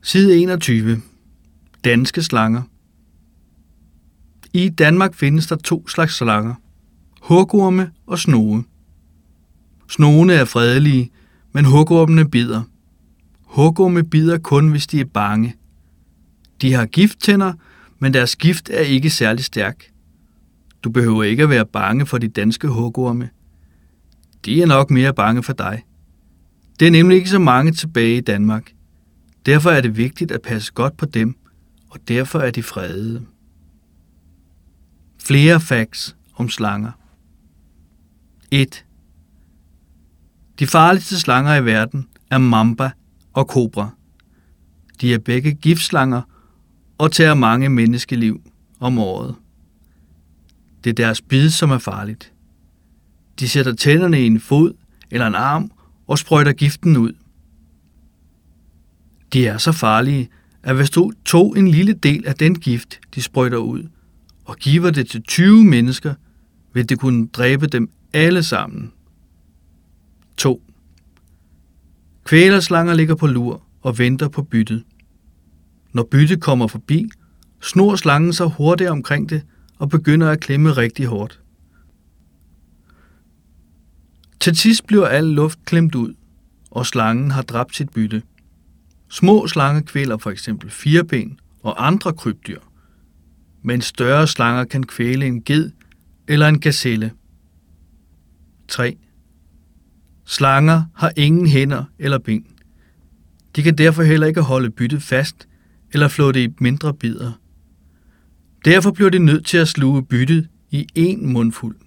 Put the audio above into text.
Side 21. Danske slanger. I Danmark findes der 2 slags slanger. Hugorme og snoge. Snogene er fredelige, men hugormene bider. Hugorme bider kun, hvis de er bange. De har gifttænder, men deres gift er ikke særlig stærk. Du behøver ikke at være bange for de danske hugorme. De er nok mere bange for dig. Det er nemlig ikke så mange tilbage i Danmark. Derfor er det vigtigt at passe godt på dem, og derfor er de fredede. Flere facts om slanger. 1. De farligste slanger i verden er mamba og kobra. De er begge giftslanger og tager mange menneskeliv om året. Det er deres bid, som er farligt. De sætter tænderne i en fod eller en arm og sprøjter giften ud. De er så farlige, at hvis du tog en lille del af den gift, de sprøjter ud, og giver det til 20 mennesker, vil det kunne dræbe dem alle sammen. 2. Kvælerslanger ligger på lur og venter på byttet. Når byttet kommer forbi, snor slangen sig hurtigt omkring det og begynder at klemme rigtig hårdt. Til sidst bliver al luft klemt ud, og slangen har dræbt sit bytte. Små slanger kvæler for eksempel firben og andre krybdyr, men større slanger kan kvæle en ged eller en gazelle. 3. Slanger har ingen hænder eller ben. De kan derfor heller ikke holde byttet fast eller flå det i mindre bidder. Derfor bliver de nødt til at sluge byttet i én mundfuld.